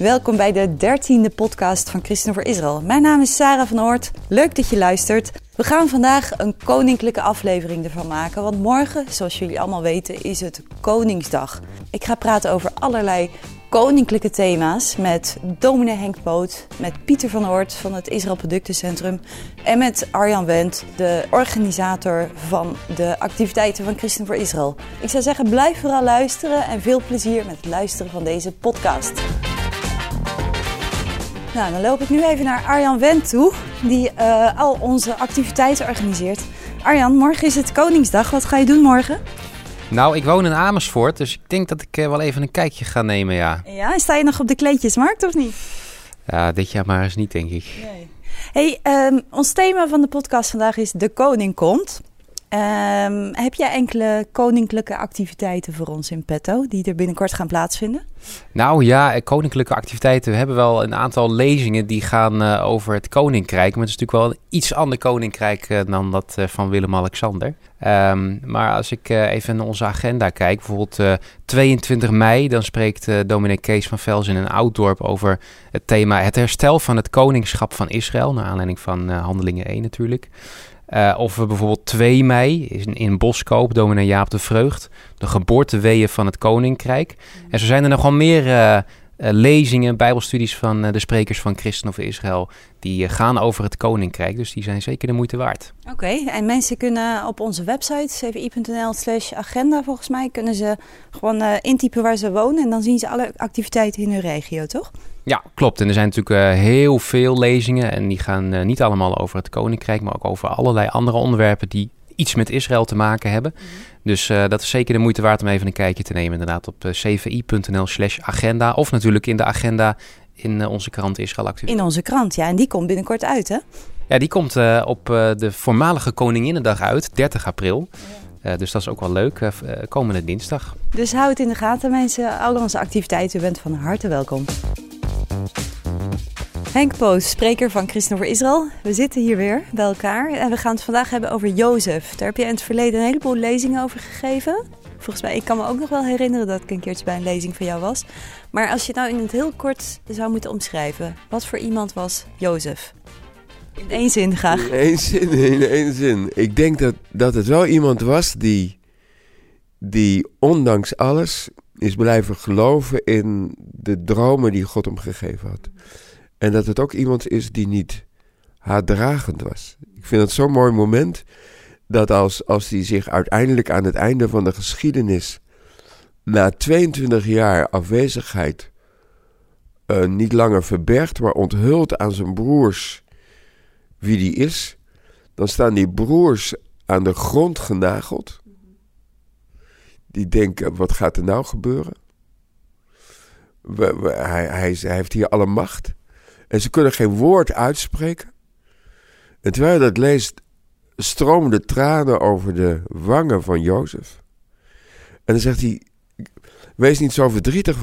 Welkom bij de 13e podcast van Christen voor Israël. Mijn naam is Sarah van Oort. Leuk dat je luistert. We gaan vandaag een koninklijke aflevering ervan maken. Want morgen, zoals jullie allemaal weten, is het Koningsdag. Ik ga praten over allerlei koninklijke thema's met dominee Henk Poot, met Pieter van Oort van het Israël Productencentrum en met Arjan Wendt, de organisator van de activiteiten van Christen voor Israël. Ik zou zeggen, blijf vooral luisteren en veel plezier met het luisteren van deze podcast. Nou, dan loop ik nu even naar Arjan Wendt toe, die al onze activiteiten organiseert. Arjan, morgen is het Koningsdag. Wat ga je doen morgen? Nou, ik woon in Amersfoort, dus ik denk dat ik wel even een kijkje ga nemen, ja. Ja, en sta je nog op de kleedjesmarkt of niet? Ja, dit jaar maar eens niet, denk ik. Nee. Hey, ons thema van de podcast vandaag is De Koning Komt. Heb jij enkele koninklijke activiteiten voor ons in petto die er binnenkort gaan plaatsvinden? Nou ja, koninklijke activiteiten. We hebben wel een aantal lezingen die gaan over het koninkrijk. Maar het is natuurlijk wel een iets ander koninkrijk dan dat van Willem-Alexander. Maar als ik even naar onze agenda kijk, bijvoorbeeld 22 mei... dan spreekt dominee Kees van Velzen in Ouddorp over het thema het herstel van het koningschap van Israël. Naar aanleiding van Handelingen 1 natuurlijk. Of we bijvoorbeeld 2 mei in Boskoop, dominee Jaap de Vreugd, de geboorteweeën van het Koninkrijk. En zo zijn er nog wel meer lezingen, bijbelstudies van de sprekers van Christen over Israël, die gaan over het Koninkrijk. Dus die zijn zeker de moeite waard. Oké, en mensen kunnen op onze website, cvi.nl/agenda volgens mij, kunnen ze gewoon intypen waar ze wonen en dan zien ze alle activiteiten in hun regio, toch? Ja, klopt. En er zijn natuurlijk heel veel lezingen en die gaan niet allemaal over het Koninkrijk, maar ook over allerlei andere onderwerpen die iets met Israël te maken hebben. Dus dat is zeker de moeite waard om even een kijkje te nemen inderdaad op cvi.nl/agenda of natuurlijk in de agenda in onze krant Israël Actueel. In onze krant, ja. En die komt binnenkort uit, hè? Ja, die komt op de voormalige Koninginnedag uit, 30 april. Dus dat is ook wel leuk, komende dinsdag. Dus hou het in de gaten, mensen. Al onze activiteiten, u bent van harte welkom. Henk Poot, spreker van Christen voor Israël. We zitten hier weer bij elkaar en we gaan het vandaag hebben over Jozef. Daar heb je in het verleden een heleboel lezingen over gegeven. Volgens mij, ik kan me ook nog wel herinneren dat ik een keertje bij een lezing van jou was. Maar als je nou in het heel kort zou moeten omschrijven, wat voor iemand was Jozef? In één zin graag. In één zin. Ik denk dat het wel iemand was die ondanks alles is blijven geloven in de dromen die God hem gegeven had. En dat het ook iemand is die niet haatdragend was. Ik vind het zo'n mooi moment dat als hij zich uiteindelijk aan het einde van de geschiedenis, na 22 jaar afwezigheid, niet langer verbergt, maar onthult aan zijn broers wie die is, dan staan die broers aan de grond genageld. Die denken, wat gaat er nou gebeuren? Hij heeft hier alle macht. En ze kunnen geen woord uitspreken. En terwijl je dat leest, stromen de tranen over de wangen van Jozef. En dan zegt hij, wees niet zo verdrietig,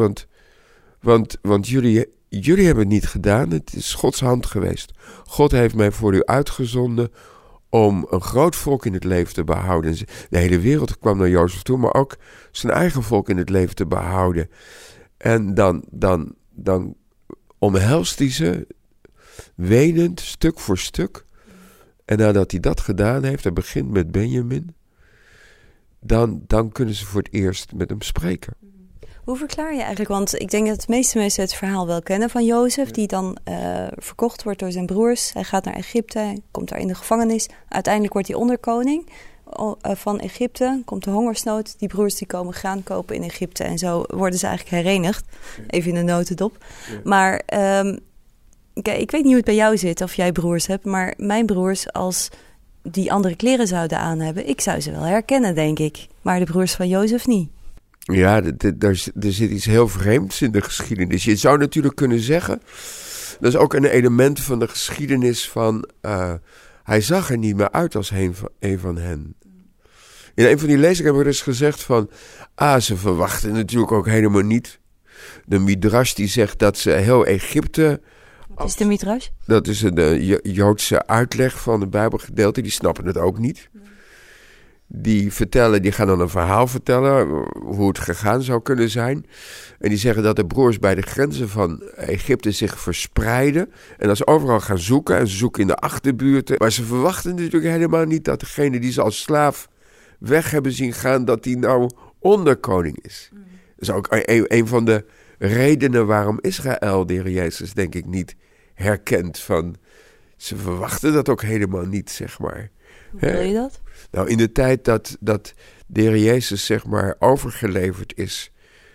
want jullie hebben het niet gedaan. Het is Gods hand geweest. God heeft mij voor u uitgezonden om een groot volk in het leven te behouden. De hele wereld kwam naar Jozef toe, maar ook zijn eigen volk in het leven te behouden. En dan omhelst hij ze, wenend, stuk voor stuk. En nadat hij dat gedaan heeft, hij begint met Benjamin, dan kunnen ze voor het eerst met hem spreken. Hoe verklaar je eigenlijk, want ik denk dat de meeste mensen het verhaal wel kennen van Jozef, die dan verkocht wordt door zijn broers. Hij gaat naar Egypte, hij komt daar in de gevangenis. Uiteindelijk wordt hij onderkoning van Egypte, komt de hongersnood. Die broers die komen graan kopen in Egypte en zo worden ze eigenlijk herenigd. Even in de notendop. Ja. Maar kijk, ik weet niet hoe het bij jou zit of jij broers hebt, maar mijn broers, als die andere kleren zouden aan hebben, ik zou ze wel herkennen, denk ik. Maar de broers van Jozef niet. Ja, er zit iets heel vreemds in de geschiedenis. Je zou natuurlijk kunnen zeggen, dat is ook een element van de geschiedenis van, hij zag er niet meer uit als een van hen. In een van die lezingen hebben we dus gezegd van, ze verwachten natuurlijk ook helemaal niet. De Midrash die zegt dat ze heel Egypte. Wat is de Midrash? Dat is de Joodse uitleg van het Bijbelgedeelte, die snappen het ook niet. die gaan dan een verhaal vertellen hoe het gegaan zou kunnen zijn. En die zeggen dat de broers bij de grenzen van Egypte zich verspreiden. En dat ze overal gaan zoeken. En ze zoeken in de achterbuurten. Maar ze verwachten natuurlijk helemaal niet dat degene die ze als slaaf weg hebben zien gaan, dat die nou onderkoning is. Dat is ook een van de redenen waarom Israël de Heer Jezus denk ik niet herkent. Ze verwachten dat ook helemaal niet, zeg maar. Hoe wil je dat? Nou, in de tijd dat de Heer Jezus, zeg maar, overgeleverd is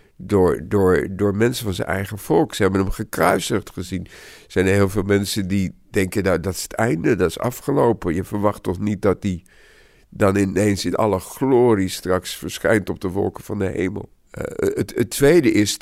door mensen van zijn eigen volk. Ze hebben hem gekruisigd gezien. Er zijn heel veel mensen die denken, nou, dat is het einde, dat is afgelopen. Je verwacht toch niet dat die dan ineens in alle glorie straks verschijnt op de wolken van de hemel. Het tweede is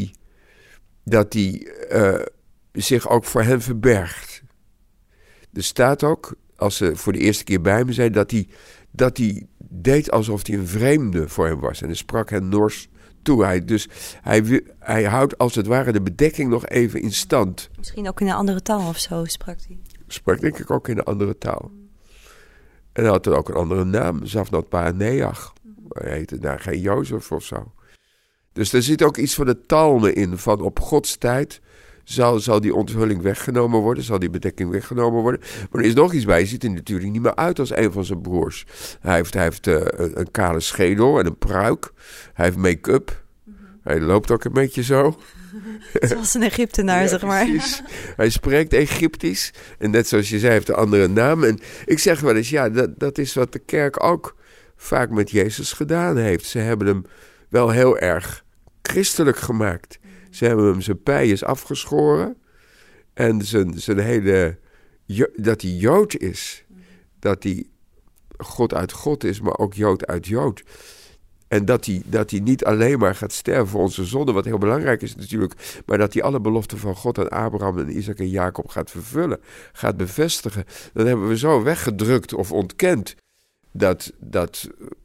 dat hij zich ook voor hen verbergt. Er staat ook, als ze voor de eerste keer bij hem zijn, dat hij deed alsof hij een vreemde voor hem was. En hij sprak hen nors toe. Hij houdt als het ware de bedekking nog even in stand. Misschien ook in een andere taal of zo sprak hij. Sprak denk ik ook in een andere taal. En hij had dan ook een andere naam, Zafnat Paaneach. Hij heette daar geen Jozef of zo. Dus er zit ook iets van de talmen in, van op Gods tijd zal die onthulling weggenomen worden, zal die bedekking weggenomen worden. Maar er is nog iets bij, hij ziet er natuurlijk niet meer uit als een van zijn broers. Hij heeft een kale schedel en een pruik. Hij heeft make-up. Hij loopt ook een beetje zo. Zoals een Egyptenaar, zeg maar. Precies. Hij spreekt Egyptisch. En net zoals je zei, heeft een andere naam. En ik zeg wel eens, dat is wat de kerk ook vaak met Jezus gedaan heeft. Ze hebben hem wel heel erg christelijk gemaakt. Ze hebben hem zijn pijs afgeschoren. En zijn hele... dat hij Jood is. Dat hij God uit God is, maar ook Jood uit Jood. En dat hij niet alleen maar gaat sterven voor onze zonde, wat heel belangrijk is natuurlijk, maar dat hij alle beloften van God aan Abraham en Isaac en Jacob gaat vervullen, gaat bevestigen. Dan hebben we zo weggedrukt of ontkend dat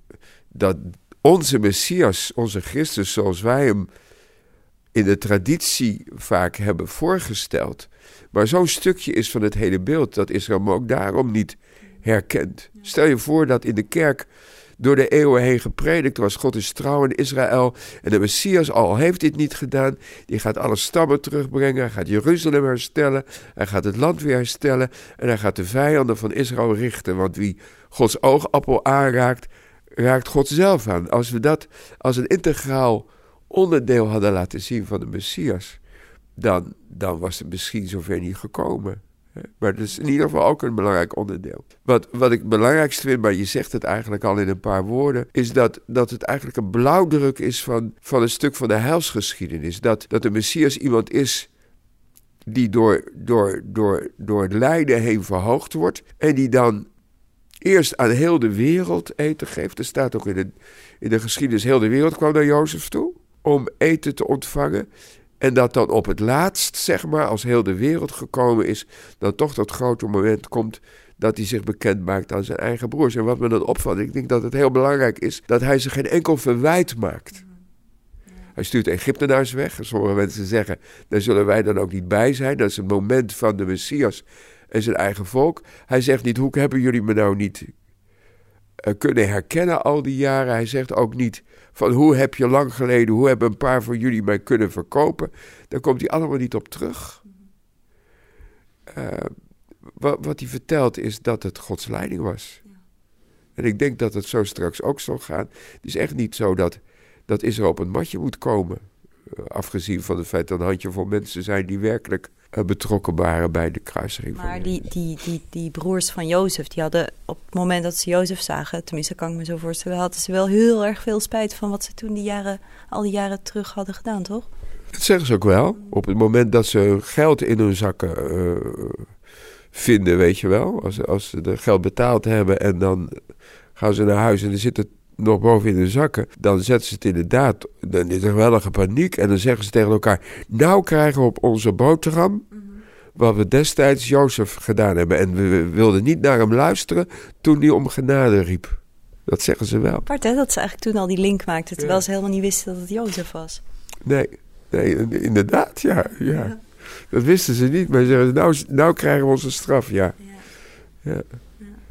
onze Messias, onze Christus, zoals wij hem in de traditie vaak hebben voorgesteld, maar zo'n stukje is van het hele beeld dat Israël hem ook daarom niet herkent. Stel je voor dat in de kerk door de eeuwen heen gepredikt was, God is trouw in Israël. En de Messias al heeft dit niet gedaan. Die gaat alle stammen terugbrengen. Hij gaat Jeruzalem herstellen. Hij gaat het land weer herstellen. En hij gaat de vijanden van Israël richten. Want wie Gods oogappel aanraakt, raakt God zelf aan. Als we dat als een integraal onderdeel hadden laten zien van de Messias, dan was het misschien zover niet gekomen. Maar dat is in ieder geval ook een belangrijk onderdeel. Wat ik het belangrijkste vind, maar je zegt het eigenlijk al in een paar woorden, is dat het eigenlijk een blauwdruk is van een stuk van de heilsgeschiedenis. Dat de Messias iemand is die door het lijden heen verhoogd wordt en die dan eerst aan heel de wereld eten geeft. Er staat ook in de geschiedenis, heel de wereld kwam naar Jozef toe om eten te ontvangen. En dat dan op het laatst, zeg maar, als heel de wereld gekomen is, dan toch dat grote moment komt dat hij zich bekend maakt aan zijn eigen broers. En wat me dan opvalt, ik denk dat het heel belangrijk is dat hij zich geen enkel verwijt maakt. Hij stuurt Egyptenaars weg. Sommige mensen zeggen, daar zullen wij dan ook niet bij zijn. Dat is het moment van de Messias en zijn eigen volk. Hij zegt niet, hoe hebben jullie me nou niet kunnen herkennen al die jaren? Hij zegt ook niet van hoe heb je lang geleden, hoe hebben een paar van jullie mij kunnen verkopen? Daar komt hij allemaal niet op terug. Wat hij vertelt is dat het Gods leiding was. Ja. En ik denk dat het zo straks ook zal gaan. Het is echt niet zo dat Israël op een matje moet komen. Afgezien van het feit dat een handjevol mensen zijn die werkelijk betrokken waren bij de kruisiging. Maar die broers van Jozef, die hadden op het moment dat ze Jozef zagen, tenminste kan ik me zo voorstellen, hadden ze wel heel erg veel spijt van wat ze toen al die jaren terug hadden gedaan, toch? Dat zeggen ze ook wel. Op het moment dat ze geld in hun zakken vinden, weet je wel. Als ze de geld betaald hebben en dan gaan ze naar huis en er zit het nog boven in hun zakken, dan zetten ze het inderdaad, dan is er geweldige paniek en dan zeggen ze tegen elkaar, nou krijgen we op onze boterham wat we destijds Jozef gedaan hebben. En we wilden niet naar hem luisteren toen hij om genade riep. Dat zeggen ze wel. Apart hè, dat ze eigenlijk toen al die link maakten, terwijl ze helemaal niet wisten dat het Jozef was. Nee, inderdaad, ja. Dat wisten ze niet, maar ze zeggen, nou krijgen we onze straf, ja.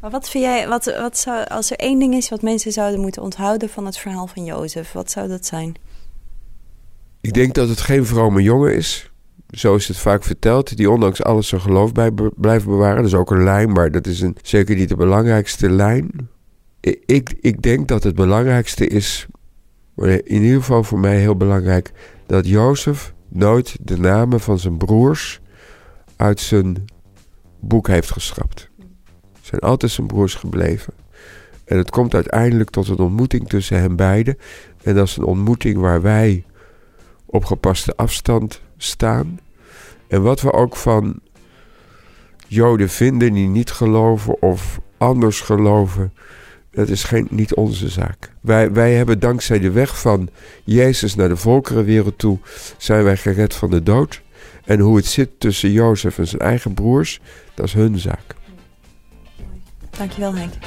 Maar wat vind jij, wat zou, als er één ding is wat mensen zouden moeten onthouden van het verhaal van Jozef, wat zou dat zijn? Ik denk dat het geen vrome jongen is. Zo is het vaak verteld. Die ondanks alles zijn geloof blijft bewaren. Dat is ook een lijn, maar dat is zeker niet de belangrijkste lijn. Ik denk dat het belangrijkste is, in ieder geval voor mij heel belangrijk, dat Jozef nooit de namen van zijn broers uit zijn boek heeft geschrapt. Het zijn altijd zijn broers gebleven. En het komt uiteindelijk tot een ontmoeting tussen hen beiden. En dat is een ontmoeting waar wij op gepaste afstand staan. En wat we ook van Joden vinden die niet geloven of anders geloven, dat is niet onze zaak. Wij hebben dankzij de weg van Jezus naar de volkerenwereld toe, zijn wij gered van de dood. En hoe het zit tussen Jozef en zijn eigen broers, dat is hun zaak. Dankjewel, Henk.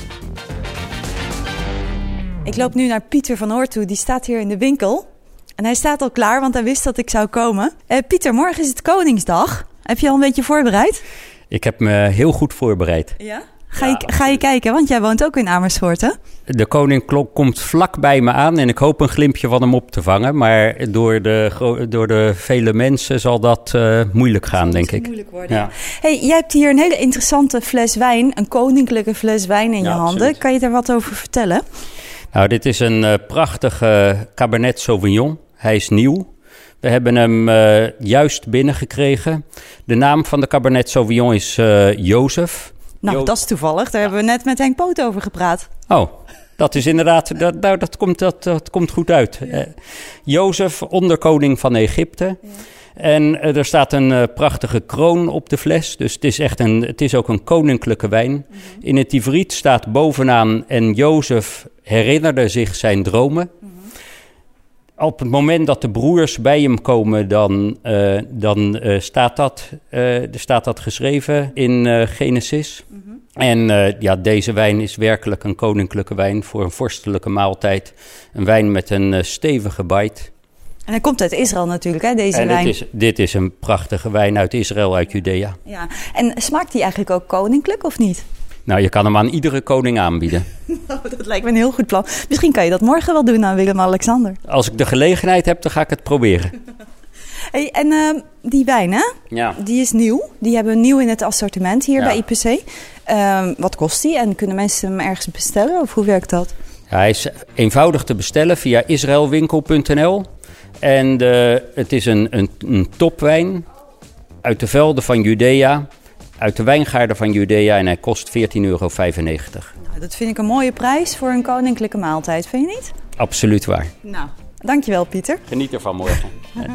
Ik loop nu naar Pieter van Oort toe, die staat hier in de winkel. En hij staat al klaar, want hij wist dat ik zou komen. Pieter, morgen is het Koningsdag. Heb je al een beetje voorbereid? Ik heb me heel goed voorbereid. Ja? Ga je kijken, want jij woont ook in Amersfoort, hè? De koning komt vlak bij me aan en ik hoop een glimpje van hem op te vangen. Maar door de vele mensen zal dat moeilijk gaan, denk ik. Moeilijk worden. Ja. Hey, jij hebt hier een hele interessante fles wijn, een koninklijke fles wijn in je handen. Absoluut. Kan je daar wat over vertellen? Nou, dit is een prachtige Cabernet Sauvignon. Hij is nieuw. We hebben hem juist binnengekregen. De naam van de Cabernet Sauvignon is Jozef. Nou, dat is toevallig. Daar hebben we net met Henk Poot over gepraat. Oh, dat is inderdaad, dat komt goed uit. Ja. Jozef, onderkoning van Egypte. Ja. En er staat een prachtige kroon op de fles. Dus het is ook een koninklijke wijn. Mm-hmm. In het Ivriet staat bovenaan, en Jozef herinnerde zich zijn dromen. Mm-hmm. Op het moment dat de broers bij hem komen, dan staat dat geschreven in Genesis. Mm-hmm. En deze wijn is werkelijk een koninklijke wijn voor een vorstelijke maaltijd. Een wijn met een stevige bite. En hij komt uit Israël natuurlijk, hè, deze wijn. Dit is een prachtige wijn uit Israël, uit Judea. Ja. En smaakt die eigenlijk ook koninklijk of niet? Nou, je kan hem aan iedere koning aanbieden. Dat lijkt me een heel goed plan. Misschien kan je dat morgen wel doen aan Willem-Alexander. Als ik de gelegenheid heb, dan ga ik het proberen. Hey, en die wijn, hè? Ja. Die is nieuw. Die hebben we nieuw in het assortiment hier bij IPC. Wat kost die? En kunnen mensen hem ergens bestellen? Of hoe werkt dat? Ja, hij is eenvoudig te bestellen via israelwinkel.nl. En het is een topwijn uit de velden van Judea, uit de wijngaarden van Judea, en hij kost €14,95. Nou, dat vind ik een mooie prijs voor een koninklijke maaltijd, vind je niet? Absoluut waar. Nou, dankjewel Pieter. Geniet ervan morgen.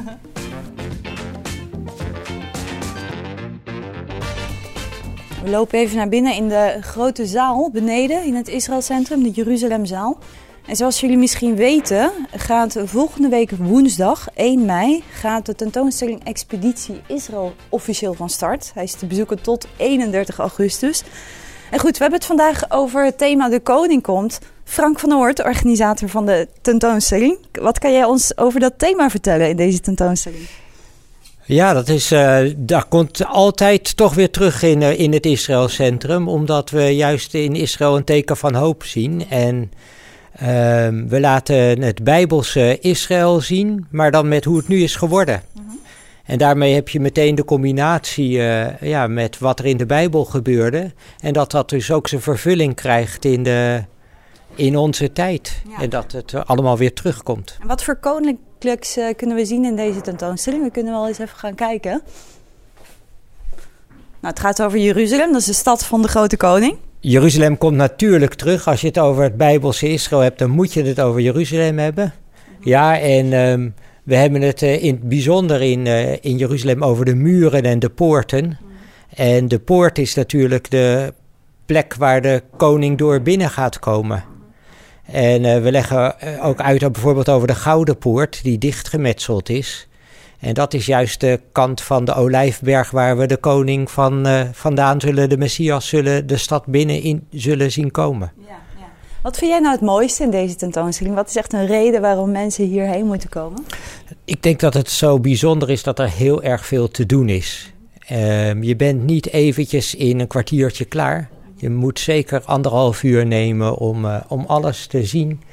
We lopen even naar binnen in de grote zaal beneden in het Israëlcentrum, de Jeruzalemzaal. En zoals jullie misschien weten, gaat volgende week woensdag 1 mei gaat de tentoonstelling Expeditie Israël officieel van start. Hij is te bezoeken tot 31 augustus. En goed, we hebben het vandaag over het thema De Koning komt. Frank van Oort, organisator van de tentoonstelling. Wat kan jij ons over dat thema vertellen in deze tentoonstelling? Ja, dat komt altijd toch weer terug in het Israëlcentrum, omdat we juist in Israël een teken van hoop zien. En we laten het Bijbelse Israël zien, maar dan met hoe het nu is geworden. Mm-hmm. En daarmee heb je meteen de combinatie met wat er in de Bijbel gebeurde. En dat dus ook zijn vervulling krijgt in onze tijd. Ja. En dat het allemaal weer terugkomt. En wat voor koninklijks kunnen we zien in deze tentoonstelling? We kunnen wel eens even gaan kijken. Nou, het gaat over Jeruzalem, dat is de stad van de grote koning. Jeruzalem komt natuurlijk terug. Als je het over het Bijbelse Israël hebt, dan moet je het over Jeruzalem hebben. Ja, en we hebben het in het bijzonder in Jeruzalem over de muren en de poorten. En de poort is natuurlijk de plek waar de koning door binnen gaat komen. En we leggen ook uit bijvoorbeeld over de Gouden Poort, die dichtgemetseld is. En dat is juist de kant van de Olijfberg waar we de koning vandaan zullen, de Messias, de stad binnenin zullen zien komen. Ja. Wat vind jij nou het mooiste in deze tentoonstelling? Wat is echt een reden waarom mensen hierheen moeten komen? Ik denk dat het zo bijzonder is dat er heel erg veel te doen is. Je bent niet eventjes in een kwartiertje klaar. Je moet zeker 1,5 uur nemen om alles te zien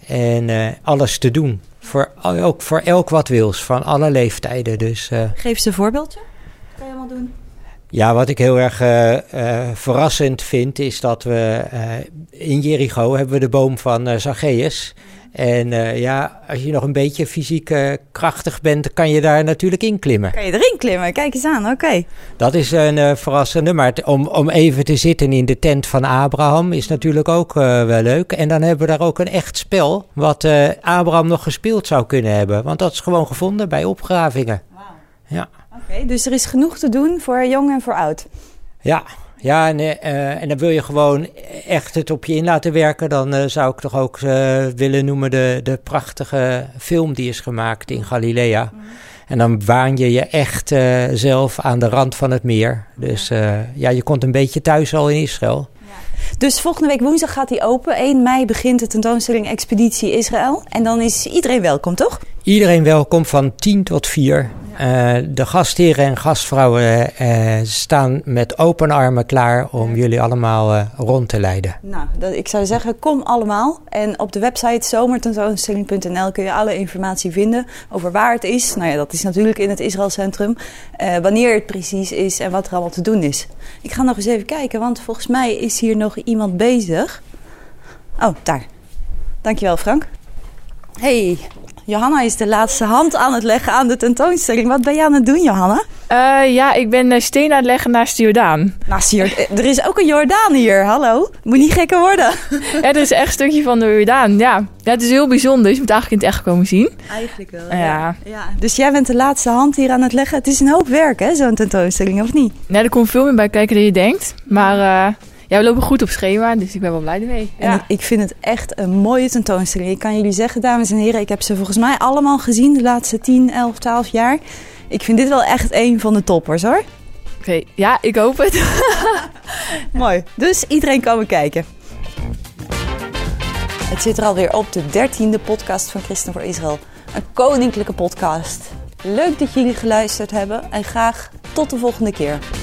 en alles te doen. Ook voor elk wat wils, van alle leeftijden. Dus, Geef eens een voorbeeldje. Wat kan je allemaal doen? Ja, wat ik heel erg verrassend vind, is dat we in Jericho hebben we de boom van Zacchaeus. En als je nog een beetje fysiek krachtig bent, kan je daar natuurlijk in klimmen. Kan je erin klimmen? Kijk eens aan, oké. Dat is een verrassende, maar om even te zitten in de tent van Abraham is natuurlijk ook wel leuk. En dan hebben we daar ook een echt spel, wat Abraham nog gespeeld zou kunnen hebben. Want dat is gewoon gevonden bij opgravingen. Wauw. Ja. Oké, dus er is genoeg te doen voor jong en voor oud. Ja, en dan wil je gewoon echt het op je in laten werken. Dan zou ik toch ook willen noemen de prachtige film die is gemaakt in Galilea. En dan waan je je echt zelf aan de rand van het meer. Dus je komt een beetje thuis al in Israël. Dus volgende week woensdag gaat die open. 1 mei begint de tentoonstelling Expeditie Israël. En dan is iedereen welkom, toch? Iedereen welkom van 10 tot 4. De gastheren en gastvrouwen staan met open armen klaar om jullie allemaal rond te leiden. Nou, ik zou zeggen, kom allemaal. En op de website zomertentoonstelling.nl kun je alle informatie vinden over waar het is. Nou ja, dat is natuurlijk in het Israël Centrum. Wanneer het precies is en wat er allemaal te doen is. Ik ga nog eens even kijken, want volgens mij is hier nog iemand bezig. Oh, daar. Dankjewel, Frank. Hey, Johanna is de laatste hand aan het leggen aan de tentoonstelling. Wat ben je aan het doen, Johanna? Ik ben steen aan het leggen naast de Jordaan. Er is ook een Jordaan hier, hallo. Moet niet gekker worden. Ja, er is echt een stukje van de Jordaan, ja. Ja, het is heel bijzonder, dus je moet eigenlijk in het echt komen zien. Eigenlijk wel, ja. Dus jij bent de laatste hand hier aan het leggen. Het is een hoop werk, hè, zo'n tentoonstelling, of niet? Nee, er komt veel meer bij kijken dan je denkt. Maar we lopen goed op schema, dus ik ben wel blij ermee. Ja. En ik vind het echt een mooie tentoonstelling. Ik kan jullie zeggen, dames en heren, ik heb ze volgens mij allemaal gezien de laatste 10, 11, 12 jaar. Ik vind dit wel echt een van de toppers, hoor. Oké, ja, ik hoop het. Mooi. Dus iedereen komen kijken. Het zit er alweer op, de 13e podcast van Christen voor Israël. Een koninklijke podcast. Leuk dat jullie geluisterd hebben en graag tot de volgende keer.